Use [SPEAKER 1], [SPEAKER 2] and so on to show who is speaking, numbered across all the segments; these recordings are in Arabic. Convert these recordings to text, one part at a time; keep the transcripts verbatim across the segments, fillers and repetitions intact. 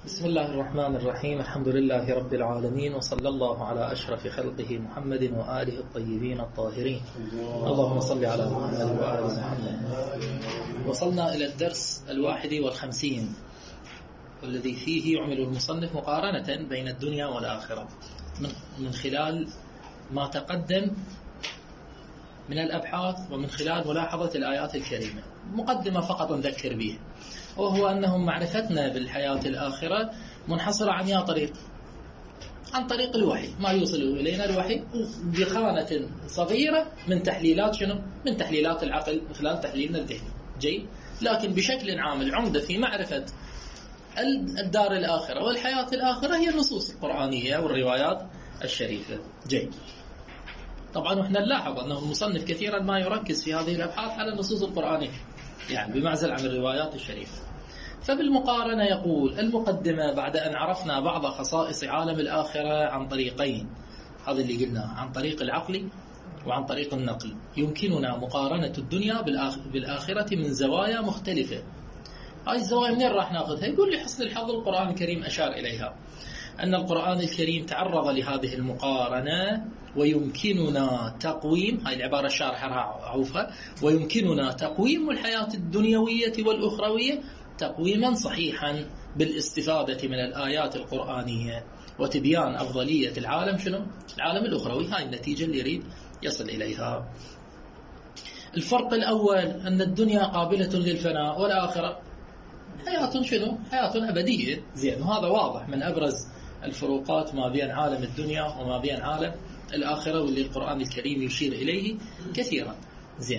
[SPEAKER 1] بسم الله الرحمن الرحيم. الحمد لله رب العالمين، وصلى الله على أشرف خلقه محمد وآله الطيبين الطاهرين. اللهم صل على محمد وآل محمد. وصلنا إلى الدرس الواحد والخمسين، والذي فيه يعمل المصنف مقارنة بين الدنيا والآخرة من خلال ما تقدم من الأبحاث ومن خلال ملاحظة الآيات الكريمة. مقدمة فقط نذكر به، وهو أنهم معرفتنا بالحياة الآخرة منحصرة عن يا طريق عن طريق الوحي، ما يوصل إلينا الوحي بخانة صغيرة من تحليلات شنو؟ من تحليلات العقل من خلال تحليلنا الذهني. جيد، لكن بشكل عام العمدة في معرفة الدار الآخرة والحياة الآخرة هي النصوص القرآنية والروايات الشريفة. جيد، طبعا احنا نلاحظ أنه المصنف كثيرا ما يركز في هذه الأبحاث على النصوص القرآنية، يعني بمعزل عن الروايات الشريفة. فبالمقارنة يقول المقدمة: بعد أن عرفنا بعض خصائص عالم الآخرة عن طريقين، هذا اللي قلناه، عن طريق العقل وعن طريق النقل، يمكننا مقارنة الدنيا بالآخرة من زوايا مختلفة. هاي الزوايا منين راح ناخذها؟ يقول لي حسن الحظ القرآن الكريم أشار إليها، أن القرآن الكريم تعرض لهذه المقارنة ويمكننا تقويم، هاي العبارة الشارحة عوفها، ويمكننا تقويم الحياة الدنيوية والأخروية تقويما صحيحا بالاستفادة من الآيات القرآنية وتبيان أفضلية العالم شنو؟ العالم الأخروي. هاي النتيجة اللي يريد يصل إليها. الفرق الأول أن الدنيا قابلة للفناء والآخرة حياة شنو؟ حياة أبدية. زين، وهذا واضح من أبرز الفروقات ما بين عالم الدنيا وما بين عالم الآخرة، واللي القرآن الكريم يشير إليه كثيرا. زين،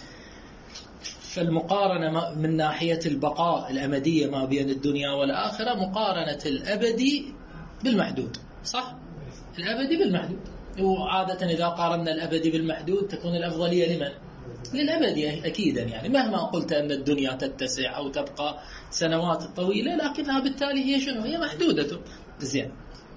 [SPEAKER 1] فالمقارنة من ناحية البقاء الأمدية ما بين الدنيا والآخرة مقارنة الأبدي بالمحدود، صح؟ الأبدي بالمحدود، وعادة إذا قارنا الأبدي بالمحدود تكون الأفضلية لمن؟ للأبدي أكيدا، يعني مهما قلت أن الدنيا تتسع أو تبقى سنوات طويلة، لكنها بالتالي هي شنو؟ هي محدودة. زين،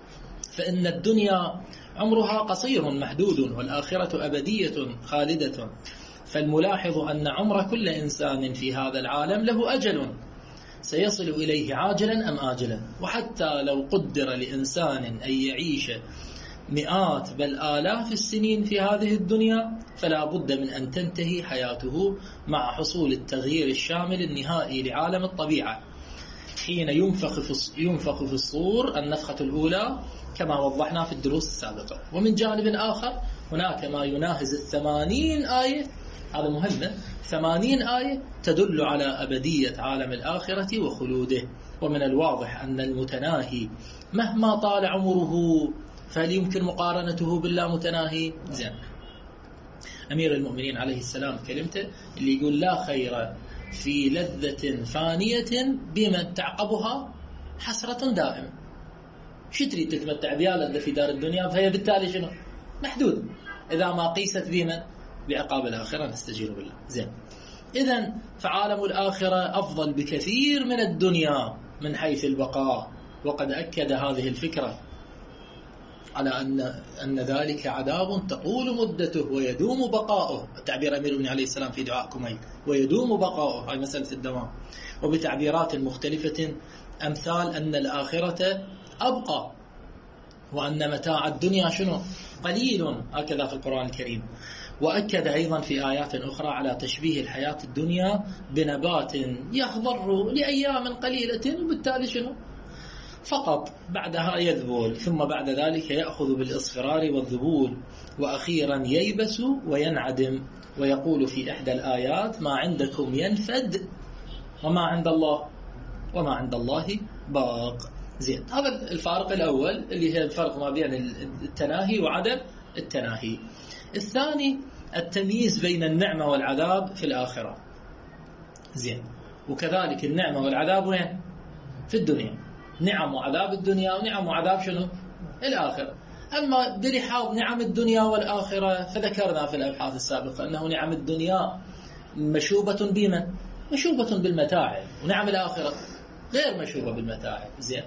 [SPEAKER 1] فإن الدنيا عمرها قصير محدود والآخرة أبدية خالدة. فالملاحظ أن عمر كل إنسان في هذا العالم له أجل سيصل إليه عاجلا أم آجلا، وحتى لو قدر لإنسان أن يعيش مئات بل آلاف السنين في هذه الدنيا، فلا بد من أن تنتهي حياته مع حصول التغيير الشامل النهائي لعالم الطبيعة، حين ينفخ في ينفخ في الصور النفخة الأولى كما وضحنا في الدروس السابقة. ومن جانب آخر هناك ما يناهز الثمانين آية، هذا مهم، ثمانين آية تدل على أبدية عالم الآخرة وخلوده. ومن الواضح أن المتناهي مهما طال عمره فهل يمكن مقارنته بالله متناهي؟ زين، أمير المؤمنين عليه السلام كلمته اللي يقول: لا خير في لذة فانية بمن تعقبها حسرة دائمة. شو تريد تتمتع بها لذة في دار الدنيا؟ فهي بالتالي شنو؟ محدود إذا ما قيست بمن؟ بعقاب الآخرة، نستجير بالله. زين، إذن فعالم الآخرة أفضل بكثير من الدنيا من حيث البقاء، وقد أكد هذه الفكرة على أن أن ذلك عذاب تطول مدته ويدوم بقاؤه، تعبير أمير المؤمنين عليه السلام في دعاء كميل، ويدوم بقاؤه، هاي مسألة الدوام. وبتعبيرات مختلفة أمثال أن الآخرة أبقى، وأن متاع الدنيا شنو؟ قليل، هكذا في القرآن الكريم. وأكد أيضا في آيات أخرى على تشبيه الحياة الدنيا بنبات يخضر لأيام قليلة، وبالتالي شنو؟ فقط بعدها يذبل، ثم بعد ذلك يأخذ بالإصفرار والذبول، وأخيرا ييبس وينعدم. ويقول في إحدى الآيات: ما عندكم ينفد وما عند الله وما عند الله باق. زين، هذا الفارق الأول اللي هي الفرق ما بين التناهي وعدم التناهي. الثاني التمييز بين النعمة والعذاب في الآخرة. زين، وكذلك النعمة والعذاب وين؟ في الدنيا، نعم وعذاب الدنيا ونعم وعذاب شنو؟ الآخرة. أما برحاض نعم الدنيا والآخرة فذكرنا في الأبحاث السابقة أنه نعم الدنيا مشوبة بمن؟ مشوبة بالمتاعب، ونعم الآخرة غير مشوبة بالمتاعب. زين،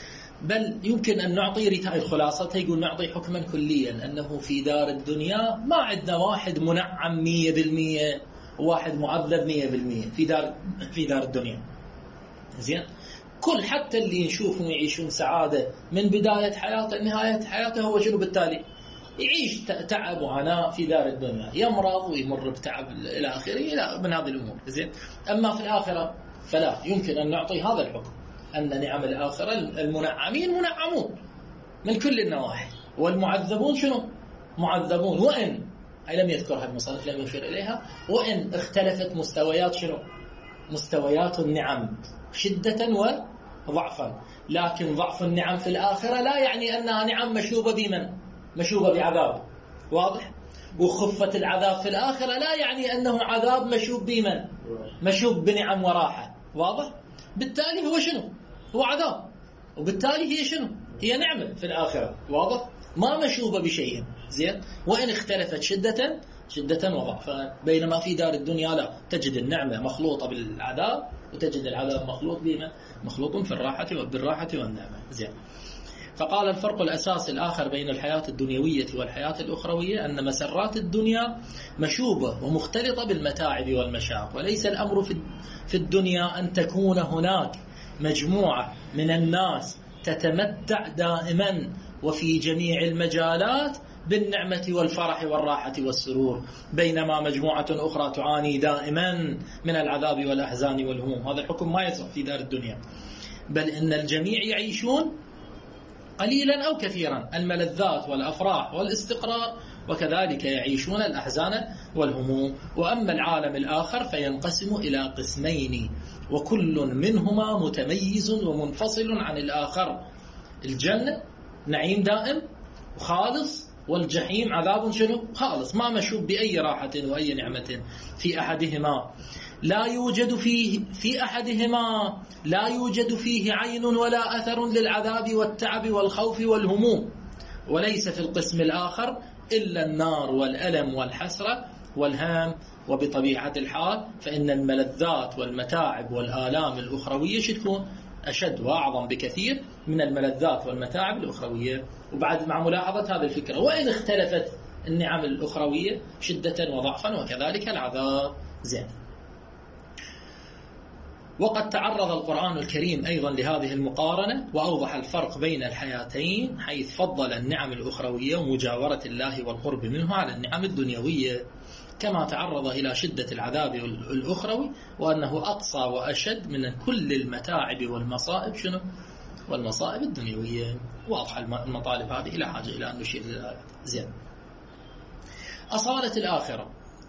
[SPEAKER 1] بل يمكن أن نعطي رتاء الخلاصة، يقول نعطي حكما كليا أنه في دار الدنيا ما عندنا واحد منعم مية بالمية وواحد معذب مية بالمية في دار في دار الدنيا. زين، كل حتى اللي نشوفهم يعيشون سعادة من بداية حياته لنهاية حياته هو شنو بالتالي؟ يعيش تعب وعناء في دار الدنيا، يمرض ويمر بتعب إلى آخره إلى من هذه الأمور. زين. أما في الآخرة فلا يمكن أن نعطي هذا الحكم أن نعم الآخرة المنعمين منعمون من كل النواحي، والمعذبون شنو؟ معذبون، وإن أي لم يذكرها المصنف، لم يشير إليها، وإن اختلفت مستويات شنو؟ مستويات النعم شدة وضعفا، لكن ضعف النعم في الآخرة لا يعني أنها نعم مشوبة بمن؟ مشوبة بعذاب، واضح؟ وخفة العذاب في الآخرة لا يعني أنه عذاب مشوب بمن؟ مشوب بنعم وراحة، واضح؟ بالتالي هو شنو؟ هو عذاب، وبالتالي هي شنو؟ هي نعمة في الآخرة، واضح؟ ما مشوبة بشيء. زين. وإن اختلفت شدة شدة وضعفا، بينما في دار الدنيا لا، تجد النعمة مخلوطة بالعذاب، وتجد العذاب مخلوط بما مخلوط في الراحة بالراحة والنعمة. زين. فقال الفرق الأساسي الآخر بين الحياة الدنيوية والحياة الأخروية أن مسرات الدنيا مشوبة ومختلطة بالمتاعب والمشاق، وليس الأمر في الدنيا أن تكون هناك مجموعة من الناس تتمتع دائما وفي جميع المجالات بالنعمة والفرح والراحة والسرور، بينما مجموعة أخرى تعاني دائما من العذاب والأحزان والهموم. هذا الحكم ما يصح في دار الدنيا، بل إن الجميع يعيشون قليلا أو كثيرا الملذات والأفراح والاستقرار، وكذلك يعيشون الأحزان والهموم. وأما العالم الآخر فينقسم إلى قسمين، وكل منهما متميز ومنفصل عن الآخر. الجنة نعيم دائم وخالص، والجحيم عذاب شنو؟ خالص، ما مشوب بأي راحة وأي نعمة في أحدهما. لا يوجد فيه في أحدهما لا يوجد فيه عين ولا أثر للعذاب والتعب والخوف والهموم، وليس في القسم الآخر إلا النار والألم والحسرة والهام. وبطبيعة الحال فإن الملذات والمتاعب والآلام الأخروية شتكون أشد وأعظم بكثير من الملذات والمتاعب الأخروية. وبعد مع ملاحظة هذه الفكرة، وإن اختلفت النعم الأخروية شدة وضعفا وكذلك العذاب. زين. وقد تعرض القرآن الكريم أيضا لهذه المقارنة وأوضح الفرق بين الحياتين، حيث فضل النعم الأخروية ومجاورة الله والقرب منه على النعم الدنيوية، كما تعرض إلى شدة العذاب الأخروي وأنه أقصى وأشد من كل المتاعب والمصائب شنو؟ والمصائب الدنيوية. واضح المطالب هذه لا حاجة إلى أن نشير إلى الآيات. زين. أصالة الآخرة،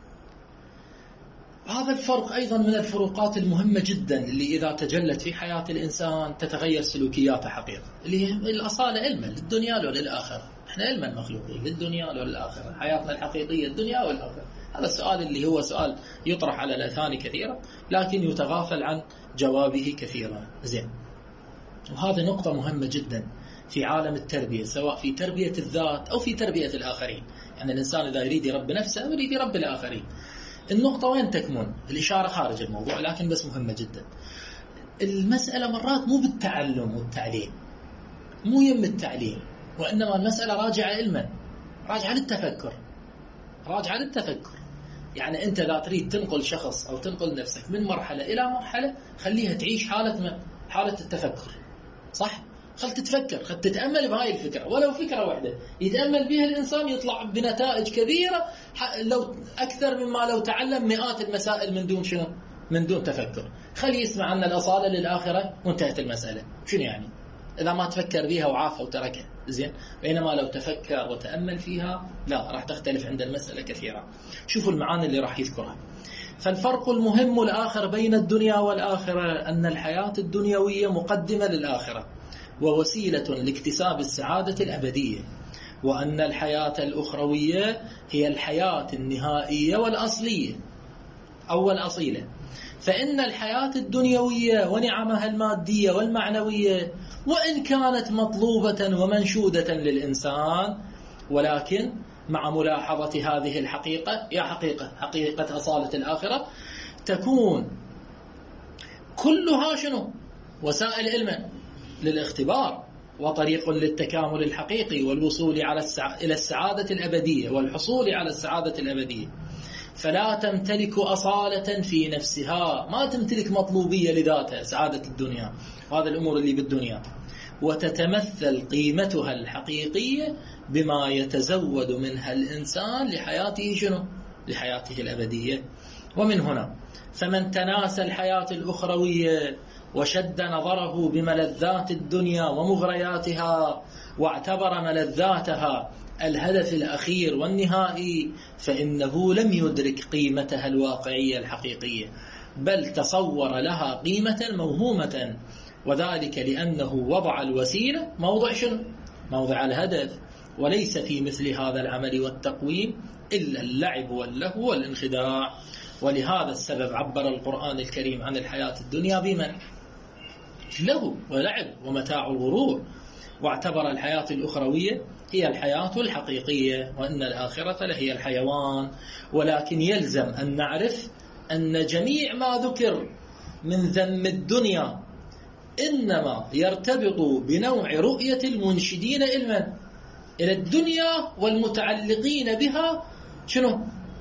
[SPEAKER 1] هذا الفرق أيضا من الفروقات المهمة جدا اللي إذا تجلت في حياة الإنسان تتغير سلوكياته حقيقة، اللي هي الأصالة علما للدنيا وللآخرة. احنا علما مخلوقين للدنيا وللآخرة، حياتنا الحقيقية الدنيا والآخرة. هذا السؤال اللي هو سؤال يطرح على الأذهان كثيرا لكن يتغافل عن جوابه كثيرا. زين. وهذه نقطة مهمة جدا في عالم التربية، سواء في تربية الذات أو في تربية الآخرين. يعني الإنسان إذا يريد يرب نفسه يريد يرب الآخرين. النقطة وين تكمن؟ الإشارة خارج الموضوع لكن بس مهمة جدا. المسألة مرات مو بالتعلم والتعليم، مو يم التعليم، وإنما المسألة راجعة علما، راجعة للتفكر، راجعة للتفكر. يعني أنت لا تريد تنقل شخص أو تنقل نفسك من مرحلة إلى مرحلة، خليها تعيش حالة حالة التفكر، صح؟ خل تتفكر، خل تتأمل بهاي الفكرة، ولو فكرة واحدة يتأمل بها الإنسان يطلع بنتائج كبيرة لو أكثر مما لو تعلم مئات المسائل من دون شنو؟ من دون تفكر. خلي يسمع عن الأصالة للآخرة وانتهت المسألة. شنو يعني؟ إذا ما تفكر بها وعافى وتركها. زين. بينما لو تفكر وتأمل فيها لا، راح تختلف عند المسألة كثيرا. شوفوا المعاني اللي راح يذكرها. فالفرق المهم الآخر بين الدنيا والآخرة أن الحياة الدنيوية مقدمة للآخرة ووسيلة لاكتساب السعادة الأبدية، وأن الحياة الأخروية هي الحياة النهائية والأصلية أو الأصيلة. فإن الحياة الدنيوية ونعمها المادية والمعنوية وإن كانت مطلوبة ومنشودة للإنسان، ولكن مع ملاحظة هذه الحقيقة، يا حقيقة حقيقة أصالة الآخرة، تكون كلها شنو؟ وسائل علم للاختبار وطريق للتكامل الحقيقي والوصول على السع... إلى السعادة الأبدية والحصول على السعادة الأبدية. فلا تمتلك أصالة في نفسها، ما تمتلك مطلوبية لذاتها، سعادة الدنيا وهذا الأمور اللي بالدنيا، وتتمثل قيمتها الحقيقية بما يتزود منها الإنسان لحياته شنو؟ لحياته الأبدية. ومن هنا فمن تناسى الحياة الأخروية وشد نظره بملذات الدنيا ومغرياتها واعتبر ملذاتها الهدف الأخير والنهائي، فإنه لم يدرك قيمتها الواقعية الحقيقية، بل تصور لها قيمة موهومة، وذلك لأنه وضع الوسيلة موضع شنو؟ موضع الهدف، وليس في مثل هذا العمل والتقويم إلا اللعب واللهو والانخداع. ولهذا السبب عبر القرآن الكريم عن الحياة الدنيا بمن؟ لهو ولعب ومتاع الغرور، واعتبر الحياة الأخروية هي الحياة الحقيقية، وإن الآخرة لهي الحيوان. ولكن يلزم أن نعرف أن جميع ما ذكر من ذم الدنيا إنما يرتبط بنوع رؤية المنشدين إلما إلى الدنيا والمتعلقين بها شنو؟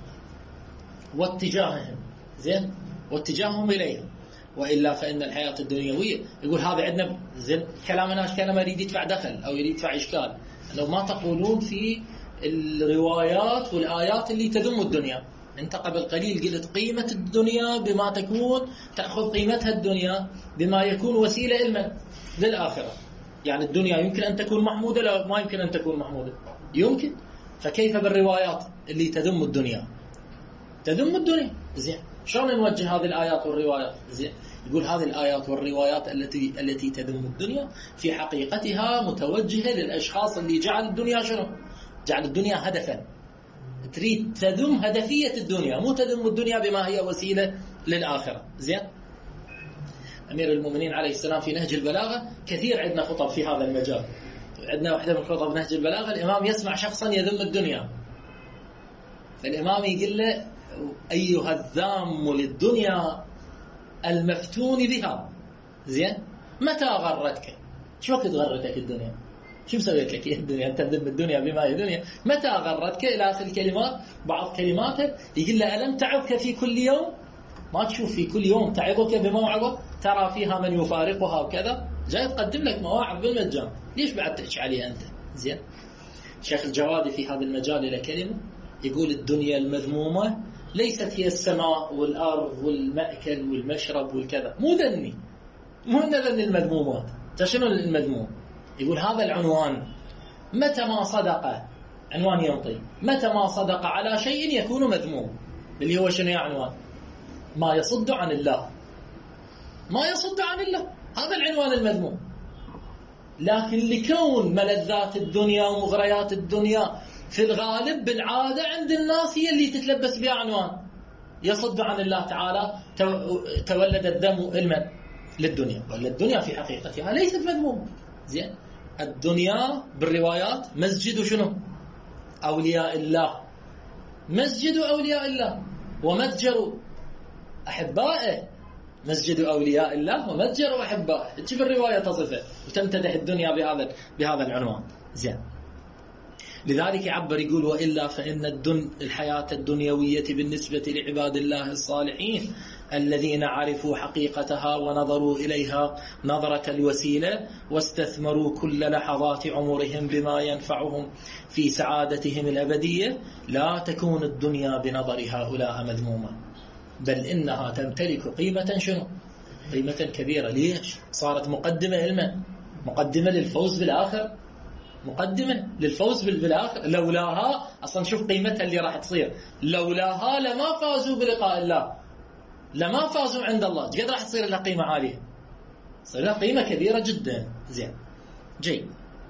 [SPEAKER 1] واتجاههم زين واتجاههم إليها، وإلا فإن الحياة الدنيوية يقول هذا عندنا زين كلامنا كلام يريد يدفع دخل أو يريد يدفع إشكال، لو ما تقولون في الروايات والآيات اللي تذم الدنيا. أنت قبل قليل قلت قيمة الدنيا بما تكون تأخذ قيمتها الدنيا بما يكون وسيلة إلما للآخرة، يعني الدنيا يمكن أن تكون محمودة لا ما يمكن أن تكون محمودة؟ يمكن. فكيف بالروايات اللي تذم الدنيا؟ تذم الدنيا زين، شلون نوجه هذه الآيات والروايات؟ زين يقول هذه الآيات والروايات التي التي تذم الدنيا في حقيقتها متوجهة للأشخاص اللي جعل الدنيا شنو؟ جعل الدنيا هدفا، تريد تذم هدفية الدنيا، مو تذم الدنيا بما هي وسيلة للآخرة. زين أمير المؤمنين عليه السلام في نهج البلاغة كثير عندنا خطب في هذا المجال، عندنا واحدة من خطب نهج البلاغة الإمام يسمع شخصا يذم الدنيا، فالإمام يقول له أيها الذام للدنيا المفتون بها، زين متى غرتك؟ شو وقت غرتك الدنيا؟ شو مسويت لك الدنيا؟ أنت تذم الدنيا بما هي دنيا، متى غرتك؟ إلى آخر الكلمات. بعض كلماته يقول له ألم تعظك في كل يوم؟ ما تشوف في كل يوم تعظك بموعظة ترى فيها من يفارقها وكذا، جاي تقدم لك مواعظ بالمجان، ليش بعد تحكي عليها أنت؟ زين شيخ الجوادي في هذا المجال له كلمة يقول الدنيا المذمومة ليست هي السماء والأرض والمأكل والمشرب والكذا، مو ذني، مو ذني المذمومات. شنو المذموم؟ يقول هذا العنوان متى ما صدق، عنوان ينطي، متى ما صدق على شيء يكون مذموم، اللي هو شنو عنوان؟ ما يصد عن الله، ما يصد عن الله، هذا العنوان المذموم. لكن لكون ملذات الدنيا ومغريات الدنيا في الغالب بالعادة عند الناس هي اللي تتلبس بها عنوان يصد عن الله تعالى، تولد الذم علما للدنيا، ولا الدنيا في حقيقتها ليست مذمومة. زين الدنيا بالروايات مسجد شنو؟ أولياء الله، مسجد أولياء الله ومتجر أحبائه، مسجد أولياء الله ومتجر أحبائه، تجيب الرواية تصفه وتمتدح الدنيا بهذا بهذا العنوان. زين لذلك يعبر يقول وإلا فإن الدن الحياة الدنيوية بالنسبة لعباد الله الصالحين الذين عرفوا حقيقتها ونظروا إليها نظرة الوسيلة واستثمروا كل لحظات عمرهم بما ينفعهم في سعادتهم الأبدية، لا تكون الدنيا بنظر هؤلاء مذمومة، بل إنها تمتلك قيمة شنو؟ قيمة كبيرة. ليش؟ صارت مقدمة علما، مقدمة للفوز بالآخر، مقدمة للفوز بالآخر. لولاها أصلا شوف قيمتها اللي راح تصير، لولاها لما فازوا بلقاء الله، لما فازوا عند الله، قد راح تصير لها قيمة عالية، تصير لها قيمة كبيرة جدا. زين جيد،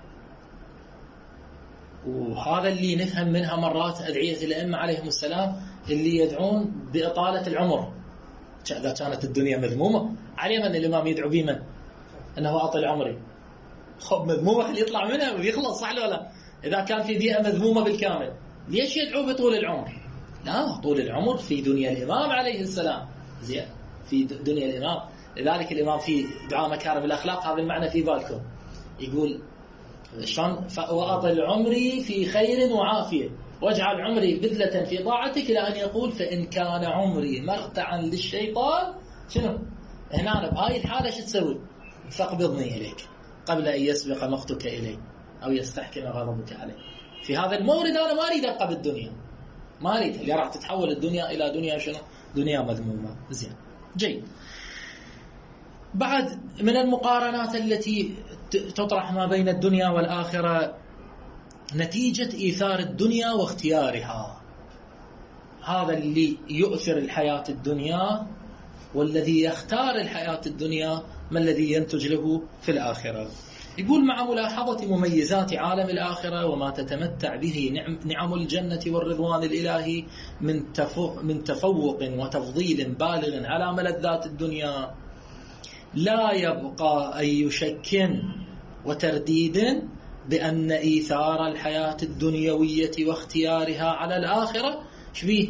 [SPEAKER 1] وهذا اللي نفهم منها مرات أدعية الأئمة عليهم السلام اللي يدعون بإطالة العمر. إذا كانت الدنيا مذمومة علي من الإمام يدعو بمن؟ أنه أطل عمري، خب مذمومة اللي يطلع منها ويخلص، صح ولا؟ إذا كان في بيئة مذمومة بالكامل ليش يدعو بطول العمر؟ لا، طول العمر في دنيا الإمام عليه السلام، زين في دنيا الإمام. لذلك الإمام في دعاء مكارم الأخلاق هذا المعنى في بالكم، يقول شلون؟ وأطل عمري في خير وعافية، واجعل عمري بذلة في طاعتك، إلى أن يقول فإن كان عمري مرتعا للشيطان شنو؟ هنا بهاي الحالة شو تسوي؟ فاقبضني إليك قبل أن يسبق مقتك إلي أو يستحكم غضبك علي. في هذا المورد أنا ما أريد أبقى بالدنيا، ما أريد، اللي راح تتحول الدنيا إلى دنيا شنو؟ دنيا مذمومة. زين جيد. بعد من المقارنات التي تطرح ما بين الدنيا والآخرة نتيجة إيثار الدنيا واختيارها. هذا اللي يؤثر الحياة الدنيا والذي يختار الحياة الدنيا ما الذي ينتج له في الآخرة. يقول مع ملاحظة مميزات عالم الآخرة وما تتمتع به نعم, نعم الجنة والرضوان الإلهي من من تفوق وتفضيل بالغ على ملذات الدنيا، لا يبقى أي شك وترديد بأن إيثار الحياة الدنيوية واختيارها على الآخرة شبيه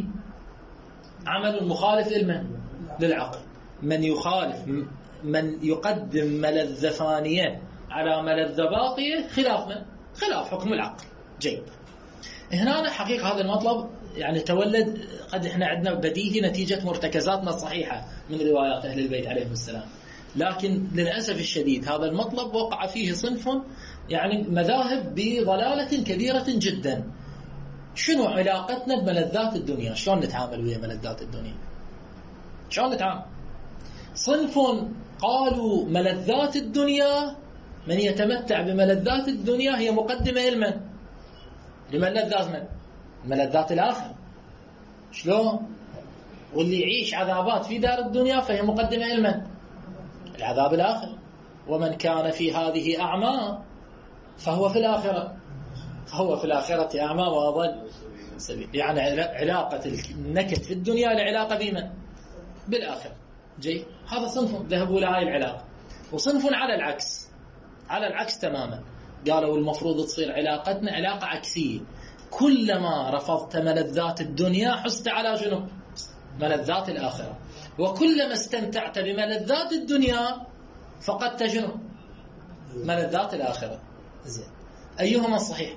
[SPEAKER 1] عمل مخالف للمن للعقل. من يخالف من يقدم ملذ فانية على ملذ باقية خلاف من خلاف حكم العقل. جيد. هنا حقيقة هذا المطلب يعني تولد قد احنا عندنا بديهي نتيجة مرتكزاتنا الصحيحة من روايات أهل البيت عليهم السلام، لكن للأسف الشديد هذا المطلب وقع فيه صنف يعني مذاهب بضلالة كبيرة جدا. شنو علاقتنا بملذات الدنيا؟ شلون نتعامل ويا ملذات الدنيا؟ شلون نتعامل؟ صنف قالوا ملذات الدنيا، من يتمتع بملذات الدنيا هي مقدمة لمن؟ لملذات من؟ ملذات الآخرة. شلون؟ واللي يعيش عذابات في دار الدنيا فهي مقدمة لمن؟ العذاب الآخر. ومن كان في هذه أعمى فهو في الآخرة فهو في الآخرة أعمى وأضل سبيل. يعني علاقة النكد في الدنيا لعلاقة بمن؟ بالآخرة. جي. هذا صنف ذهبوا لهاي العلاقة. وصنف على العكس على العكس تماما، قالوا المفروض تصير علاقتنا علاقة عكسية، كلما رفضت ملذات الدنيا حست على شنو؟ ملذات الآخرة، وكلما استمتعت بملذات الدنيا فقدت شنو؟ ملذات الآخرة. زين. أيهما الصحيح؟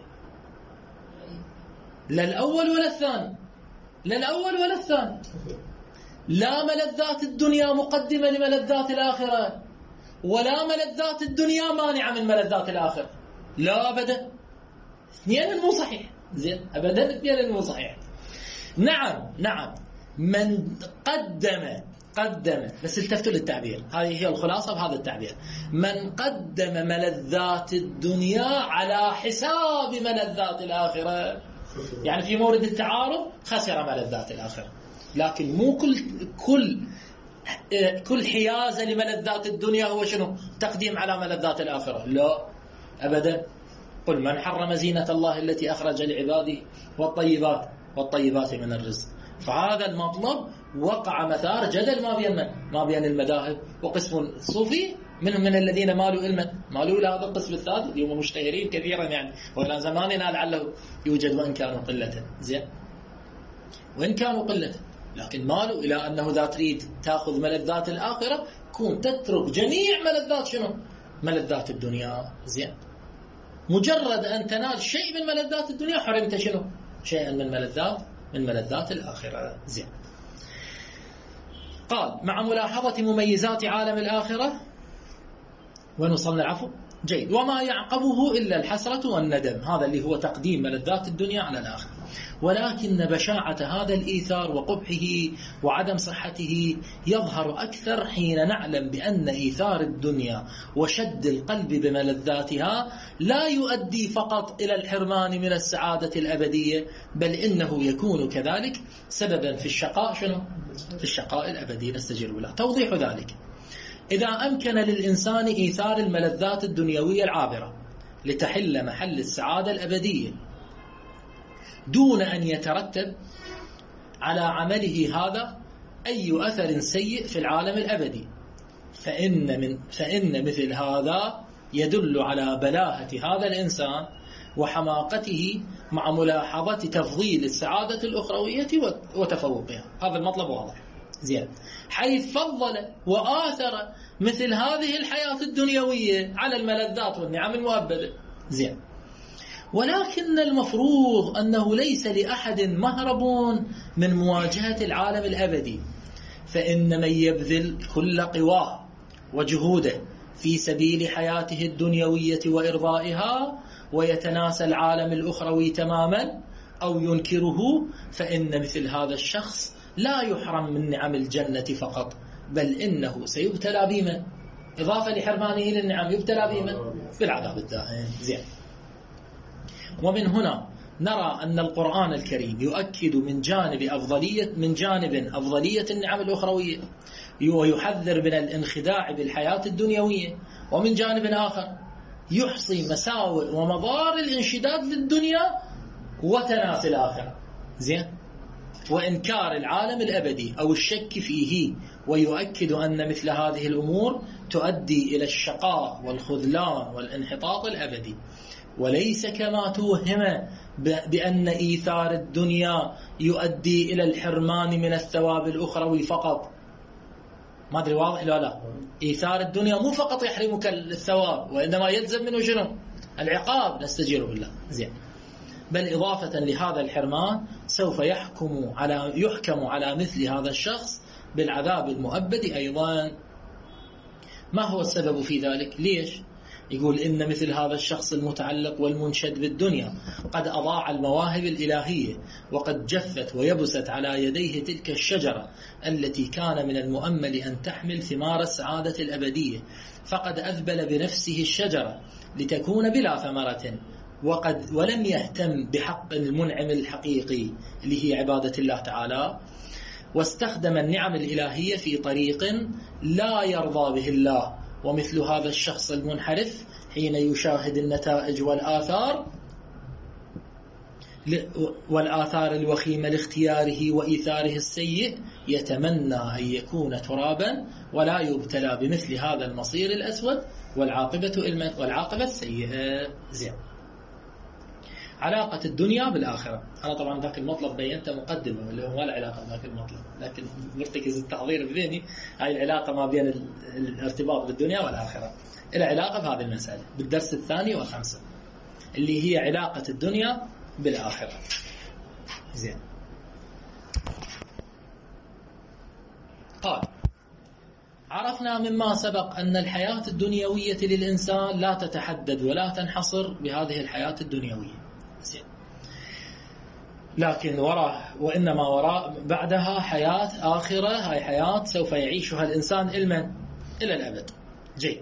[SPEAKER 1] لا الأول ولا الثاني، لا الأول ولا الثاني. لا ملذات الدنيا مقدمة لملذات الآخرة، ولا ملذات الدنيا مانعة من ملذات الآخرة، لا أبدا. اثنين مو صحيح. زين أبدا اثنين مو صحيح. نعم نعم من قدم قدم بس التفتوا للتعبير، هذه هي الخلاصة بهذا التعبير، من قدم ملذات الدنيا على حساب ملذات الآخرة، يعني في مورد التعارض خسر ملذات الآخرة. لكن مو كل كل كل حيازة لملذات الدنيا هو شنو؟ تقديم على ملذات الآخرة، لا أبدا. قل من حرم زينة الله التي أخرج لعباده والطيبات والطيبات من الرزق. فهذا المطلب وقع مثار جدل ما بين من؟ ما بين المذاهب، وقسم صوفي منهم من الذين مالوا علما مالوا إلى هذا القسم الثالث اليوم مشتهرين كثيرا يعني، وإلى زماننا لعله يوجد وإن كانوا قلة. زين وإن كانوا قلة، لكن مالوا إلى أنه إذا تريد تأخذ ملذات الآخرة كون تترك جميع ملذات شنو؟ ملذات الدنيا. زين مجرد أن تنال شيء من ملذات الدنيا حرمت شنو؟ شيئا من ملذات من ملذات الآخرة. زين. قال مع ملاحظة مميزات عالم الآخرة ونوصلنا العفو. جيد. وما يعقبه إلا الحسرة والندم، هذا اللي هو تقديم ملذات الدنيا على الآخرة. ولكن بشاعة هذا الإيثار وقبحه وعدم صحته يظهر أكثر حين نعلم بأن إيثار الدنيا وشد القلب بملذاتها لا يؤدي فقط إلى الحرمان من السعادة الأبدية، بل إنه يكون كذلك سببا في الشقاء شنو؟ في الشقاء الأبدي. نستجير له. توضيح ذلك: إذا أمكن للإنسان إيثار الملذات الدنيوية العابرة لتحل محل السعادة الأبدية دون أن يترتب على عمله هذا أي أثر سيء في العالم الأبدي، فإن, من فإن مثل هذا يدل على بلاهة هذا الإنسان وحماقته مع ملاحظة تفضيل السعادة الأخروية وتفوقها. هذا المطلب واضح. زين. حيث فضل وآثر مثل هذه الحياة الدنيوية على الملذات والنعم المؤبدة. زين. ولكن المفروض أنه ليس لأحد مهرب من مواجهة العالم الأبدي، فإن من يبذل كل قواه وجهوده في سبيل حياته الدنيوية وإرضائها ويتناسى العالم الأخروي تماما أو ينكره، فإن مثل هذا الشخص لا يحرم من نعم الجنة فقط، بل إنه سيبتلى بمن؟ إضافة لحرمانه للنعم يبتلى بمن؟ بالعذاب الدائم. زين. ومن هنا نرى أن القرآن الكريم يؤكد من جانب أفضلية من جانب أفضلية النعم الأخروية ويحذر من الانخداع بالحياة الدنيوية، ومن جانب آخر يحصي مساوئ ومضار الانشداد للدنيا وتناسي الآخرة. زين. وإنكار العالم الأبدي أو الشك فيه، ويؤكد أن مثل هذه الأمور تؤدي إلى الشقاء والخذلان والانحطاط الأبدي، وليس كما توهم بأن إيثار الدنيا يؤدي إلى الحرمان من الثواب الأخروي فقط. ما أدري واضح لا لا إيثار الدنيا مو فقط يحرمك الثواب، وإنما يلزم منه شنو؟ العقاب، نستجير بالله. زين. بل إضافة لهذا الحرمان سوف يحكم على يحكم على مثل هذا الشخص بالعذاب المؤبد أيضا. ما هو السبب في ذلك؟ ليش؟ يقول إن مثل هذا الشخص المتعلق والمنشد بالدنيا قد أضاع المواهب الإلهية، وقد جفت ويبست على يديه تلك الشجرة التي كان من المؤمل أن تحمل ثمار السعادة الأبدية، فقد أذبل بنفسه الشجرة لتكون بلا ثمرة، وقد ولم يهتم بحق المنعم الحقيقي اللي هي عبادة الله تعالى، واستخدم النعم الإلهية في طريق لا يرضى به الله. ومثل هذا الشخص المنحرف حين يشاهد النتائج والآثار والآثار الوخيمة لاختياره وإيثاره السيء يتمنى أن يكون ترابا ولا يبتلى بمثل هذا المصير الأسود والعاقبة والعاقبة السيئة. زين. علاقة الدنيا بالآخرة. أنا طبعا ذاك المطلب بينته مقدمة اللي هو ما له علاقة بذاك المطلب، لكن مرتكز التحضير بذهني هاي العلاقة ما بين الارتباط بالدنيا والآخرة، إلى علاقة بهذه المسألة بالدرس الثاني والخامسة اللي هي علاقة الدنيا بالآخرة. زين. قال: عرفنا مما سبق أن الحياة الدنيوية للإنسان لا تتحدد ولا تنحصر بهذه الحياة الدنيوية، لكن وراء وإنما وراء بعدها حياة آخرة، هاي حياة سوف يعيشها الإنسان إلمن إلى الأبد. جيد.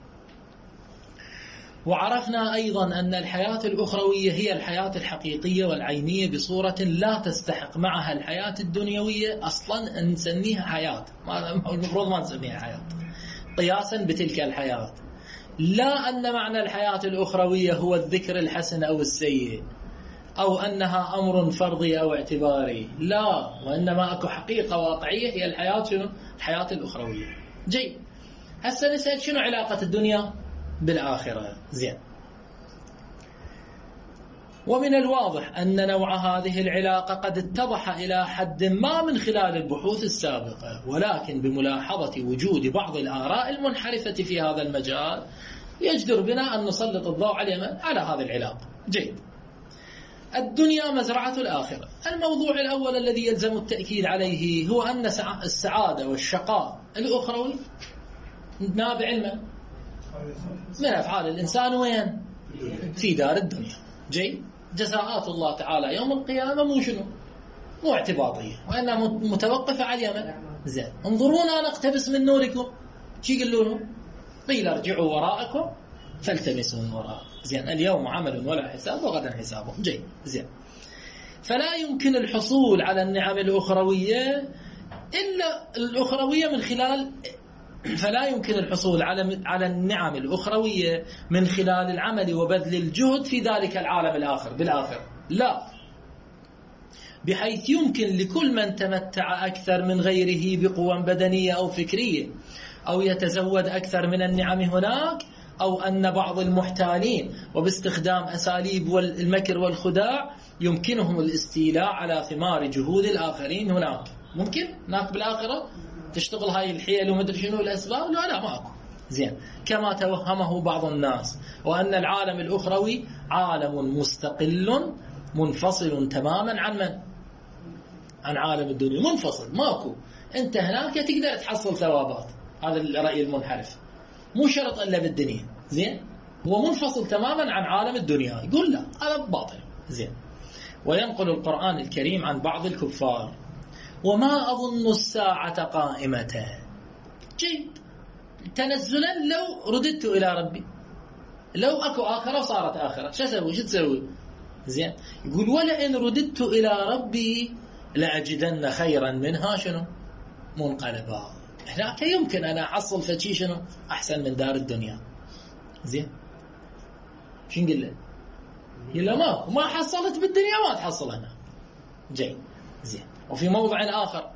[SPEAKER 1] وعرفنا أيضا أن الحياة الأخروية هي الحياة الحقيقية والعينية بصورة لا تستحق معها الحياة الدنيوية أصلا أن نسميها حياة، المفروض ما نسميها حياة قياسا بتلك الحياة. لا أن معنى الحياة الأخروية هو الذكر الحسن أو السيء، أو أنها أمر فرضي أو اعتباري، لا، وإنما أكو حقيقة واقعية هي الحياة شنو؟ الحياة الأخروية. جيد. هسه نسأل شنو علاقة الدنيا بالآخرة؟ زين. ومن الواضح أن نوع هذه العلاقة قد اتضح إلى حد ما من خلال البحوث السابقة، ولكن بملاحظة وجود بعض الآراء المنحرفة في هذا المجال يجدر بنا أن نسلط الضوء على على هذه العلاقة. جيد. الدنيا مزرعة الآخرة. الموضوع الأول الذي يلزم التأكيد عليه هو أن السعادة والشقاء الأخروي نابع من أفعال الإنسان وين؟ في دار الدنيا. جيد. جزاءات الله تعالى يوم القيامة مو شنو؟ مو اعتباطية، وإنها متوقفة على اليمن. زين. انظرونا نقتبس من نوركم. شو يقولون؟ قيل ارجعوا وراءكم فالتمسوا من وراء. زين. اليوم عمل ولا حساب وغدا حساب. جيد. زين. فلا يمكن الحصول على النعم الأخروية إلا الأخروية من خلال فلا يمكن الحصول على على النعم الأخروية من خلال العمل وبذل الجهد في ذلك العالم الآخر بالآخر، لا، بحيث يمكن لكل من تمتع أكثر من غيره بقوة بدنية أو فكرية أو يتزود أكثر من النعم هناك، أو أن بعض المحتالين وباستخدام أساليب والمكر والخداع يمكنهم الاستيلاء على ثمار جهود الآخرين هناك. ممكن هناك بالآخرة تشتغل هاي الحيل ومدري شنو الأسباب؟ لا لا ماكو. زين، كما توهمه بعض الناس، وأن العالم الأخروي عالم مستقل منفصل تماما عن من؟ عن عالم الدنيا، منفصل، ماكو. أنت هناك تقدر تحصل ثوابات، هذا الرأي المنحرف، مو شرط إلا بالدنيا. زين، هو منفصل تماما عن عالم الدنيا، يقول لا، هذا باطل. زين، وينقل القرآن الكريم عن بعض الكفار: وما أظن الساعة قائمة. جيد، تنزلا لو رددت إلى ربي، لو أكو آخرة وصارت آخرة، شو أسوي؟ شو تسوي؟ زين، يقول: ولئن رددت إلى ربي لأجدن خيرا منها شنو؟ منقلبا. هناك يمكن أنا أحصل فشي شنو؟ أحسن من دار الدنيا. زين، شو نقول له؟ يلا ما ما حصلت بالدنيا ما تحصل هنا. جيد، زين. وفي موضع آخر: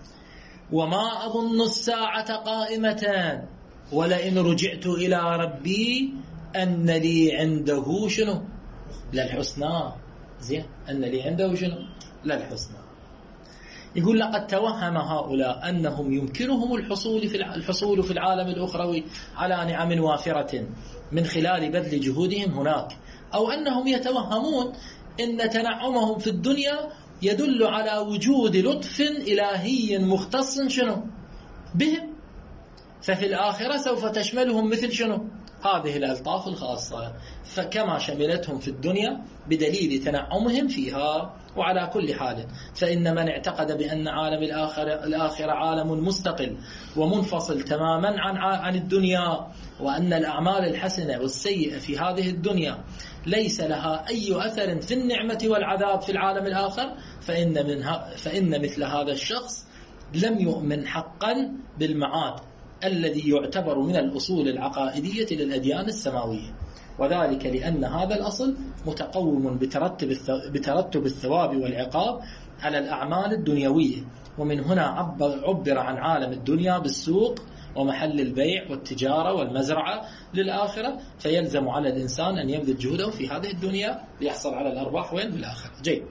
[SPEAKER 1] وما أظن الساعة قائمة ولئن رجعت إلى ربي أن لي عنده شنو؟ للحسنى. زين، أن لي عنده شنو؟ للحسنى. يقول: لقد توهم هؤلاء أنهم يمكنهم الحصول في الحصول في العالم الأخروي على نعم وافرة من خلال بذل جهودهم هناك، أو أنهم يتوهمون أن تنعمهم في الدنيا يدل على وجود لطف إلهي مختص شنو؟ بهم، ففي الآخرة سوف تشملهم مثل شنو؟ هذه الألطاف الخاصة، فكما شملتهم في الدنيا بدليل تنعمهم فيها. وعلى كل حال فإن من اعتقد بأن عالم الآخرة, الآخرة عالم مستقل ومنفصل تماما عن, عن الدنيا، وأن الأعمال الحسنة والسيئة في هذه الدنيا ليس لها أي أثر في النعمة والعذاب في العالم الآخر، فإن, منها فإن مثل هذا الشخص لم يؤمن حقا بالمعاد الذي يعتبر من الأصول العقائدية للأديان السماوية، وذلك لأن هذا الأصل متقوم بترتب بترتب الثواب والعقاب على الأعمال الدنيوية. ومن هنا عبر, عبر عن عالم الدنيا بالسوق ومحل البيع والتجارة والمزرعة للآخرة، فيلزم على الإنسان أن يبذل جهده في هذه الدنيا ليحصل على الأرباح وين؟ بالآخرة. جيد،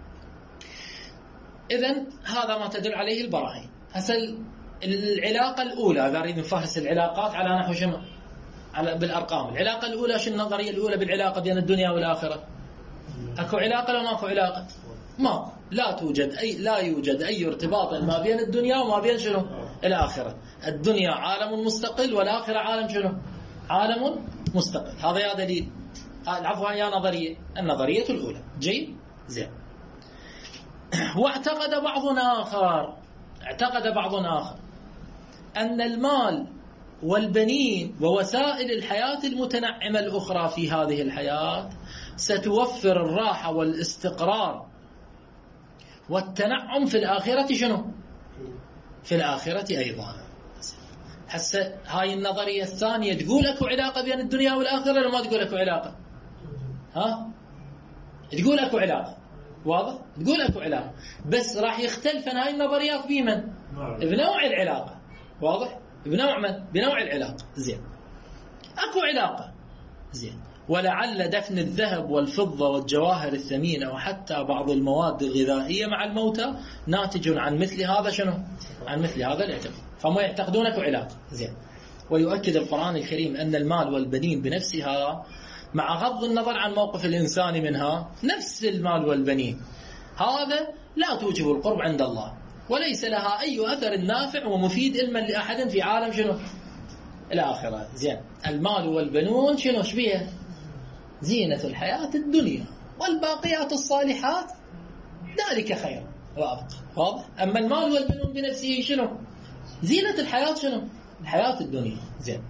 [SPEAKER 1] إذن هذا ما تدل عليه البراهين. هسه العلاقة الأولى، إذا نريد نفهرس العلاقات على نحو شنو؟ على بالأرقام. العلاقة الأولى شنو؟ النظرية الأولى بالعلاقة بين الدنيا والآخرة. أكو علاقة ولا ماكو علاقة؟ ما لا توجد أي لا يوجد أي ارتباط ما بين الدنيا وما بين شنو؟ الآخرة. الدنيا عالم مستقل والآخرة عالم شنو؟ عالم مستقل. هذا يا دليل، عفوا يا نظرية، النظرية الأولى. جيد، زين. واعتقد بعض آخر اعتقد بعض آخر أن المال والبنين ووسائل الحياة المتنعمة الأخرى في هذه الحياة ستوفر الراحة والاستقرار والتنعم في الآخرة شنو؟ في الآخرة أيضا. هسه هاي النظرية الثانية تقول أكو علاقة بين الدنيا والآخرة ولا ما تقول أكو علاقة؟ ها؟ تقول أكو علاقة، واضح؟ تقول أكو علاقة، بس راح يختلفن هاي النظريات بمن؟ بنوع العلاقة، واضح؟ بنوع من؟ بنوع العلاقة. زين، أكو علاقة. زين، ولعل دفن الذهب والفضة والجواهر الثمينة وحتى بعض المواد الغذائية مع الموتى ناتج عن مثل هذا شنو؟ عن مثل هذا الاعتقاد، فما يعتقدون أكو علاقة. زين، ويؤكد القرآن الكريم أن المال والبنين بنفسها مع غض النظر عن موقف الإنسان منها، نفس المال والبنين هذا لا توجب القرب عند الله، وليس لها أي أثر نافع ومفيد علما لأحد في عالم شنو؟ الآخرة. زين، المال والبنون شنو شبيه؟ زينة الحياة الدنيا، والباقيات الصالحات ذلك خير وأبقى. واضح؟ أما المال والبنون بنفسه شنو؟ زينة الحياة شنو؟ الحياة الدنيا. زين،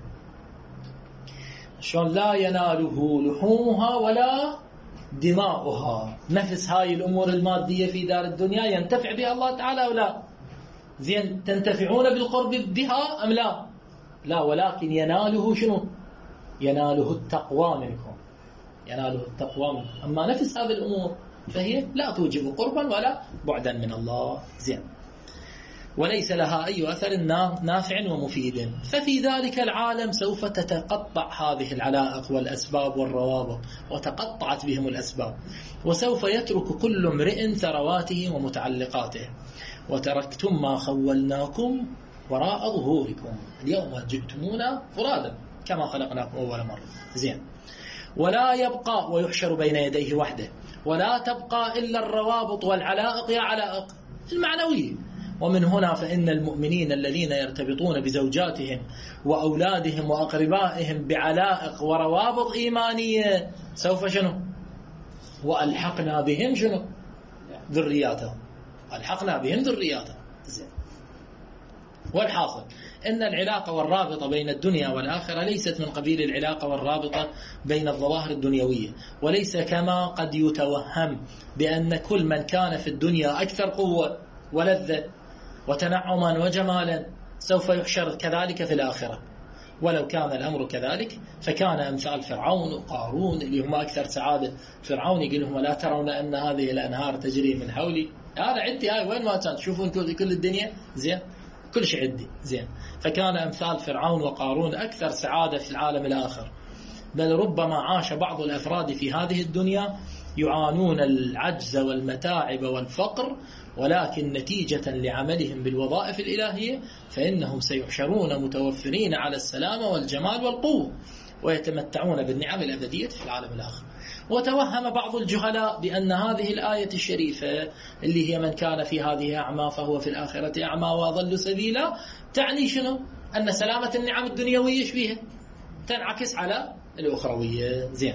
[SPEAKER 1] شلون؟ لا يناله لحومها ولا دماؤها. نفس هاي الأمور المادية في دار الدنيا ينتفع بها الله تعالى ولا؟ زين، تنتفعون بالقرب بها أم لا؟ لا، ولكن يناله شنو؟ يناله التقوى منكم، يناله التقوى منكم. أما نفس هذه الأمور فهي لا توجب قربا ولا بعدا من الله. زين، وليس لها أي أثر نافع ومفيد، ففي ذلك العالم سوف تتقطع هذه العلائق والأسباب والروابط، وتقطعت بهم الأسباب، وسوف يترك كل امرئ ثرواته ومتعلقاته. وتركتم ما خولناكم وراء ظهوركم اليوم جئتمونا فرادا كما خلقناكم أول مرة. زين. ولا يبقى ويحشر بين يديه وحده، ولا تبقى إلا الروابط والعلائق يا علائق المعنوية. ومن هنا فإن المؤمنين الذين يرتبطون بزوجاتهم وأولادهم وأقربائهم بعلائق وروابط إيمانية سوف شنو؟ وألحقنا بهم شنو؟ ذرياتهم. ألحقنا بهم ذرياتهم. زين. والحاصل إن العلاقة والرابطة بين الدنيا والآخرة ليست من قبيل العلاقة والرابطة بين الظواهر الدنيوية، وليس كما قد يتوهم بأن كل من كان في الدنيا أكثر قوة ولذة وتنعما وجمالا سوف يحشر كذلك في الآخرة. ولو كان الأمر كذلك فكان أمثال فرعون وقارون اللي هم أكثر سعادة. فرعون يقول لهم لا ترون أن هذه الأنهار تجري من حولي؟ هذا عندي هاي وين ما كان تشوفون كل الدنيا زين كل شيء عندي زين. فكان أمثال فرعون وقارون أكثر سعادة في العالم الآخر. بل ربما عاش بعض الأفراد في هذه الدنيا يعانون العجز والمتاعب والفقر، ولكن نتيجة لعملهم بالوظائف الإلهية فإنهم سيحشرون متوفرين على السلامة والجمال والقوة، ويتمتعون بالنعم الأبدية في العالم الآخر. وتوهم بعض الجهلاء بأن هذه الآية الشريفة اللي هي من كان في هذه أعمى فهو في الآخرة أعمى وأضل سبيلا تعني شنو؟ أن سلامة النعم الدنيوية فيها تنعكس على الأخروية. زين.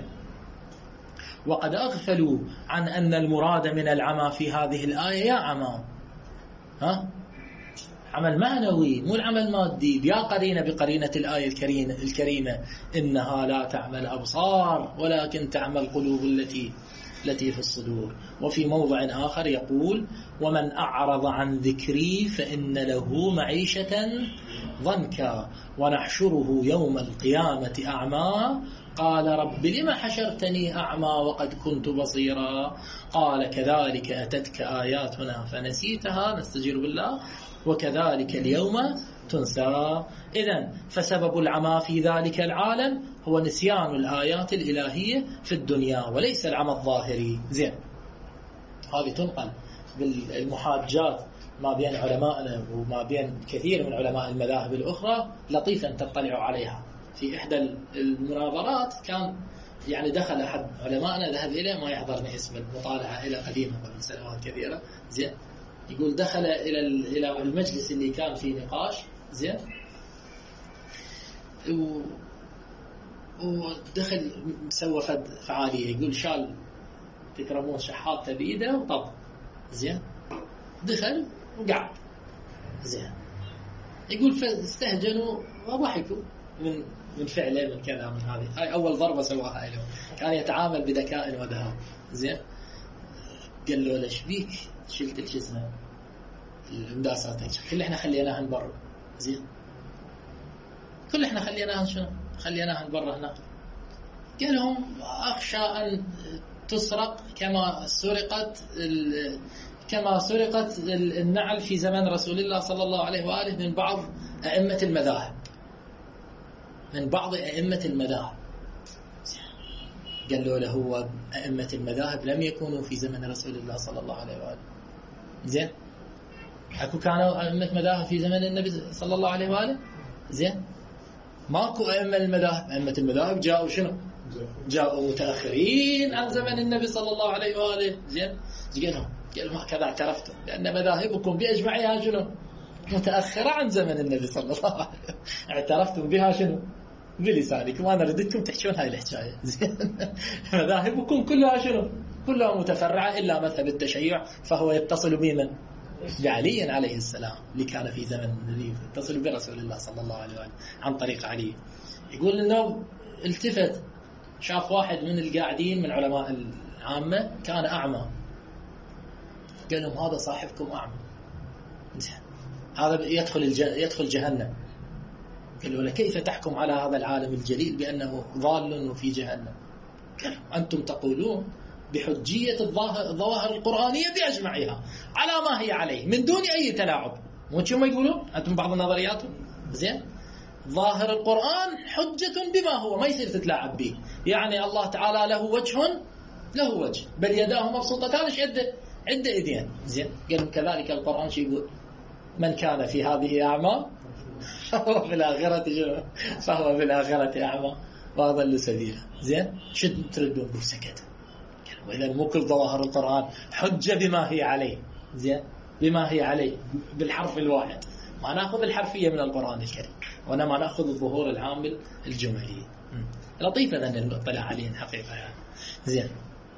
[SPEAKER 1] وقد أغفلوا عن أن المراد من العمى في هذه الآية يا عمى ها عمل معنوي مو العمل مادي. يا قرينة بقرينة الآية الكريمة الكريمة إنها لا تعمل أبصار ولكن تعمل القلوب التي التي في الصدور. وفي موضع آخر يقول ومن أعرض عن ذكري فإن له معيشة ضنكا ونحشره يوم القيامة أعمى قال رب لما حشرتني أعمى وقد كنت بصيرا قال كذلك أتتك آياتنا فنسيتها نستجير بالله وكذلك اليوم تنسى. إذن فسبب العمى في ذلك العالم هو نسيان الآيات الإلهية في الدنيا وليس العمى الظاهري. زين. هذه تنقل بالمحاجات ما بين علمائنا وما بين كثير من علماء المذاهب الأخرى لطيفا تطلعوا عليها. في إحدى المناظرات كان يعني دخل أحد علمائنا ذهب إليه ما يحضرني اسم المطالعة إلى قديمة قبل سنوات كثيرة. زين. يقول دخل إلى إلى المجلس اللي كان فيه نقاش. زين. ودخل سوى فد فعالية يقول شال تكرمون شحاطة بإيده وطب. زين. دخل وقعد. زين. يقول فاستهجنوا وضحكوا من من فعله من كلام من هذه. هاي أول ضربة سواها له. كان يتعامل بذكاء وذهاب. زين. قال له ليش بيك شلت الجزمة المداساتك كل احنا خليناها نبر. زين. كل احنا خليناها شنو خليناها نبر هنا. قال لهم أخشى أن تسرق كما سرقت كما سرقت النعل في زمن رسول الله صلى الله عليه وآله من بعض أئمة المذاهب من بعض أئمة المذاهب. قال له هو أئمة المذاهب لم يكونوا في زمن رسول الله صلى الله عليه وآله. زين. أكو كانوا أئمة مذاهب في زمن النبي صلى الله عليه وآله. زين. ماكو أئمة المذاهب. أئمة المذاهب جاءوا شنو جاءوا متأخرين عن زمن النبي صلى الله عليه وآله. زين. قال لهم قال لهم هكذا اعترفتم لأن مذاهبكم بأجمعها شنو متأخرة عن زمن النبي صلى الله عليه وآله. اعترفتم بها شنو بلسانكم وأنا رددتم تحشون هاي الحكاية. مذاهبكم كلها شنو كلها متفرعة إلا مذهب التشيع فهو يتصل بمن بعلي عليه السلام اللي كان في زمن النبي يتصل برسول الله صلى الله عليه وآله عن طريق علي. يقول إنه التفت شاف واحد من القاعدين من علماء العامة كان أعمى. قال لهم هذا صاحبكم أعمى هذا يدخل يدخل جهنم. قالوا له كيف تحكم على هذا العالم الجليل بأنه ضال وفي جهنم؟ قالوا أنتم تقولون بحجية الظواهر القرآنية بأجمعها على ما هي عليه من دون أي تلاعب. مو شو ما يقولون أنتم بعض النظرياتهم. زين. ظاهر القرآن حجة بما هو ما يصير تتلاعب به. يعني الله تعالى له وجه له وجه بل يداه مبسوطتان ايش عده عده ايدين. زين. قالوا كذلك القرآن شو يقول من كان في هذه أعمى فهو في الآخرة شنو؟ فهو في الآخرة أعمى وأضل سبيلا. زين شد تردون بسكت. وإذا مو كل ظواهر القرآن حجة بما هي عليه. زين بما هي عليه بالحرف الواحد، ما نأخذ الحرفية من القرآن الكريم، وإنما نأخذ الظهور العامل الجملي. لطيفة أن نطلع عليه حقيقة يعني. زين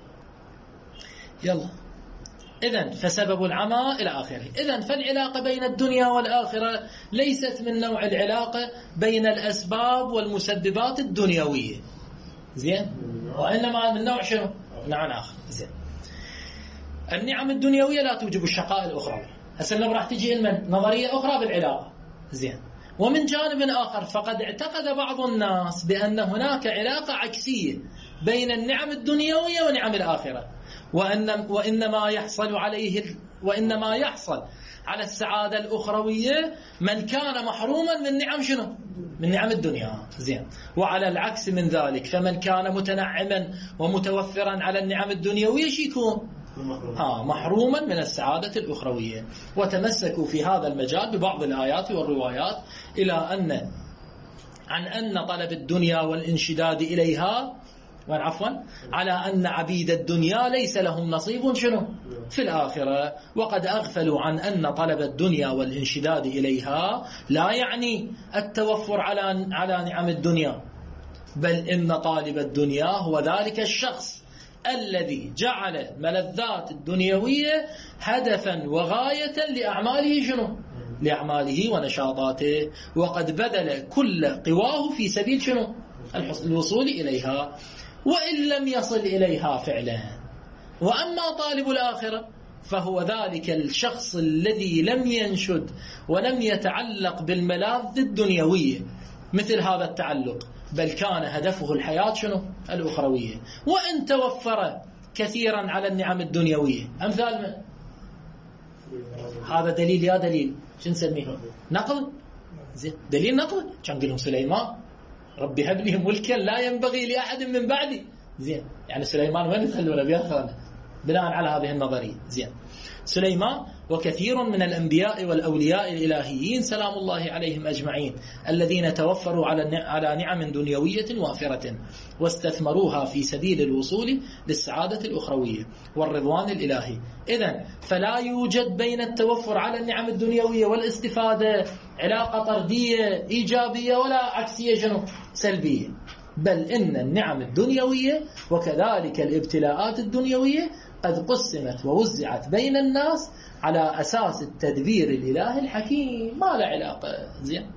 [SPEAKER 1] يلا. إذن فسبب العمى إلى آخره. إذن فالعلاقة بين الدنيا والآخرة ليست من نوع العلاقة بين الأسباب والمسببات الدنيوية. زين وإنما من نوع شنو؟ نوع آخر. زين النعم الدنيوية لا توجب الشقاء الأخروي. هسه راح تجي لنا نظرية أخرى بالعلاقة. زين ومن جانب آخر فقد اعتقد بعض الناس بأن هناك علاقة عكسية بين النعم الدنيوية ونعم الآخرة، وأن وإنما يحصل عليه وإنما يحصل على السعادة الأخروية من كان محروما من نعم شنو؟ من نعم الدنيا. زين وعلى العكس من ذلك فمن كان متنعما ومتوفرا على النعم الدنيوية شيكون ها محروما من السعادة الأخروية. وتمسكوا في هذا المجال ببعض الآيات والروايات إلى أن عن أن طلب الدنيا والانشداد إليها وعفوا على أن عبيد الدنيا ليس لهم نصيب شنو في الآخرة، وقد أغفلوا عن أن طلب الدنيا والانشداد إليها لا يعني التوفر على على نعم الدنيا، بل إن طالب الدنيا هو ذلك الشخص الذي جعل ملذات الدنيوية هدفا وغاية لأعماله شنو لأعماله ونشاطاته، وقد بذل كل قواه في سبيل شنو الوصول إليها وإن لم يصل إليها فعلا. وأما طالب الآخرة فهو ذلك الشخص الذي لم ينشد ولم يتعلق بالملاذ الدنيوية مثل هذا التعلق، بل كان هدفه الحياة شنو الأخروية، وإن توفر كثيرا على النعم الدنيوية. أمثال من هذا دليل يا دليل شو نسميه نقل. زين دليل نقل كان قلهم سليمان ربي هب لي ملكا لا ينبغي لأحد من بعدي. زين يعني سليمان وين يخلونه بياخذونه بناء على هذه النظرية. زين سليمان وكثير من الأنبياء والأولياء الإلهيين سلام الله عليهم أجمعين الذين توفروا على على نعم دنيوية وافرة واستثمروها في سبيل الوصول للسعادة الأخروية والرضوان الإلهي. إذن فلا يوجد بين التوفر على النعم الدنيوية والاستفادة علاقة طردية إيجابية ولا عكسية شنو سلبية، بل إن النعم الدنيوية وكذلك الابتلاءات الدنيوية قد قسمت ووزعت بين الناس على أساس التدبير الإلهي الحكيم، ما له علاقة. زين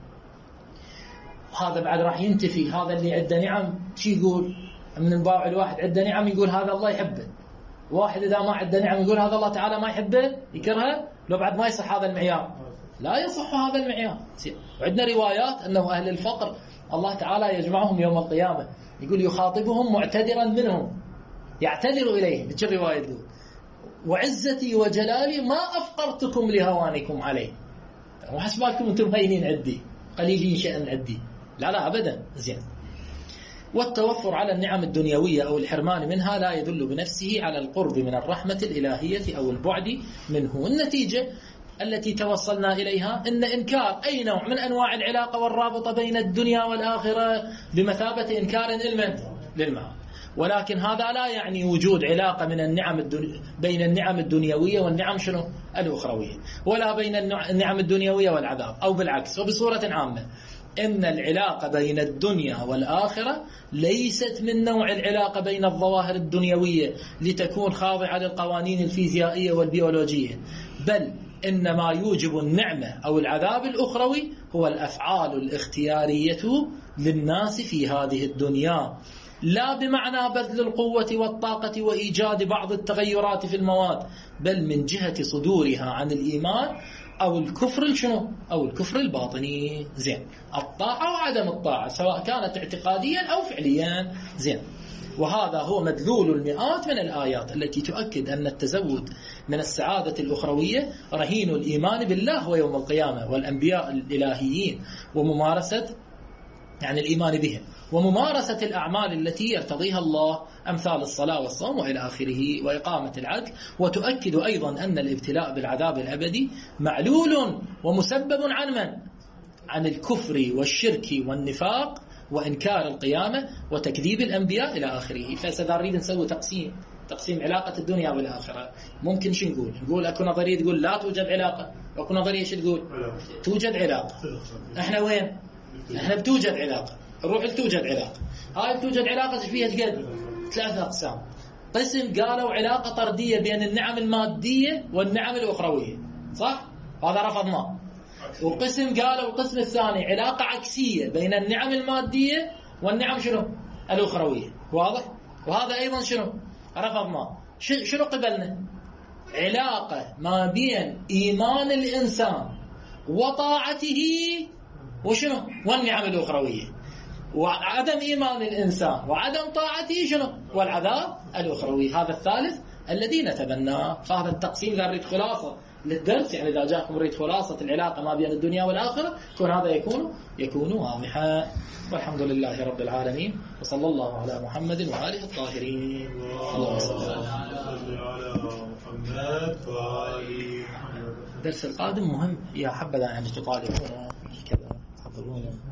[SPEAKER 1] هذا بعد راح ينتفي هذا اللي عنده نعم شي يقول من انباع الواحد عنده نعم يقول هذا الله يحبه، واحد إذا ما عنده نعم يقول هذا الله تعالى ما يحبه يكرهه، لو بعد ما يصح هذا المعيار لا يصح هذا المعيار. وعندنا روايات أنه أهل الفقر الله تعالى يجمعهم يوم القيامة يقول يخاطبهم معتذرا منهم يعتذر إليهم. تجي الرواية تقول وعزتي وجلالي ما أفقرتكم لهوانكم عليه، وحسبالكم أنتم هينين عندي قليلين شأن عندي، لا لا أبدا. زين والتوفر على النعم الدنيوية أو الحرمان منها لا يدل بنفسه على القرب من الرحمة الإلهية أو البعد منه. النتيجة التي توصلنا إليها إن إنكار أي نوع من أنواع العلاقة والرابطة بين الدنيا والآخرة بمثابة إنكار للمعاد، ولكن هذا لا يعني وجود علاقة من النعم الدنيا بين النعم الدنيوية والنعم شنو الأخروية، ولا بين النعم الدنيوية والعذاب، أو بالعكس. وبصورة عامة إن العلاقة بين الدنيا والآخرة ليست من نوع العلاقة بين الظواهر الدنيوية لتكون خاضعة للقوانين الفيزيائية والبيولوجية، بل إنما يوجب النعمة أو العذاب الأخروي هو الأفعال الاختيارية للناس في هذه الدنيا، لا بمعنى بذل القوة والطاقة وإيجاد بعض التغيرات في المواد، بل من جهة صدورها عن الإيمان أو الكفر شنو أو الكفر الباطني. زين الطاعة وعدم الطاعة سواء كانت اعتقاديا أو فعليا. زين وهذا هو مدلول المئات من الآيات التي تؤكد أن التزود من السعادة الأخروية رهين الإيمان بالله ويوم القيامة والأنبياء الإلهيين وممارسة يعني الإيمان بهم وممارسة الأعمال التي يرتضيها الله أمثال الصلاة والصوم وإلى آخره وإقامة العدل. وتؤكد أيضا أن الابتلاء بالعذاب الأبدي معلول ومسبب عن من؟ عن الكفر والشرك والنفاق وإنكار القيامة وتكذيب الأنبياء إلى آخره. فإذا نريد نسوي تقسيم تقسيم علاقة الدنيا والآخرة، ممكن شو نقول؟ نقول أكو نظرية تقول لا توجد علاقة، وأكو نظرية شو تقول؟ توجد علاقة. إحنا وين؟ إحنا بتوجد علاقة، نروح لتوجد علاقة. هاي بتوجد علاقة فيها قد ثلاثة أقسام. قسم قالوا علاقة طردية بين النعم المادية والنعم الأخروية، صح؟ هذا رفضناه. وقسم قالوا القسم الثاني علاقة عكسية بين النعم المادية والنعم شنو؟ الأخروية. واضح؟ وهذا أيضا شنو؟ رفضناه. شنو قبلنا؟ علاقة ما بين إيمان الإنسان وطاعته وشنو؟ والنعم الأخروية. وعدم إيمان الإنسان وعدم طاعته شنو؟ والعذاب الأخروي. هذا الثالث الذي نتبناه. فهذا التقسيم إذا نريد خلاصة للدرس، يعني إذا جاءكم نريد خلاصة العلاقة ما بين الدنيا والآخرة، يكون هذا يكون يكون واضحا. والحمد لله رب العالمين، وصلى الله على محمد وآله الطاهرين. اللهم صل على محمد وآله. الدرس القادم مهم يا حبذا يعني تطالبون كذا تحضرون.